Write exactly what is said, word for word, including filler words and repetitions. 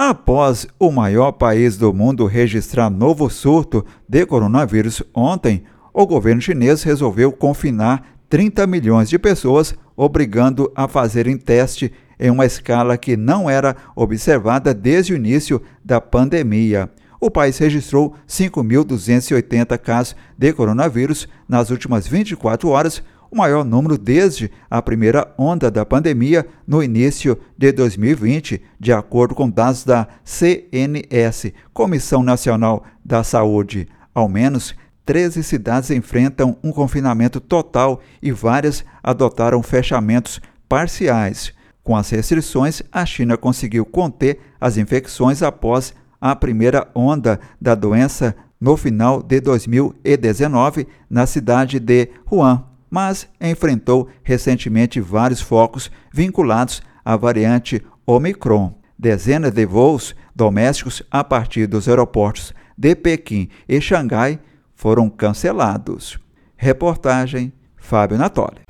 Após o maior país do mundo registrar novo surto de coronavírus ontem, o governo chinês resolveu confinar trinta milhões de pessoas, obrigando a fazerem teste em uma escala que não era observada desde o início da pandemia. O país registrou cinco mil duzentos e oitenta casos de coronavírus nas últimas vinte e quatro horas, o maior número desde a primeira onda da pandemia no início de dois mil e vinte, de acordo com dados da C N S, Comissão Nacional da Saúde. Ao menos treze cidades enfrentam um confinamento total e várias adotaram fechamentos parciais. Com as restrições, a China conseguiu conter as infecções após a primeira onda da doença no final de dois mil e dezenove na cidade de Wuhan, mas enfrentou recentemente vários focos vinculados à variante Omicron. Dezenas de voos domésticos a partir dos aeroportos de Pequim e Xangai foram cancelados. Reportagem Fábio Natoli.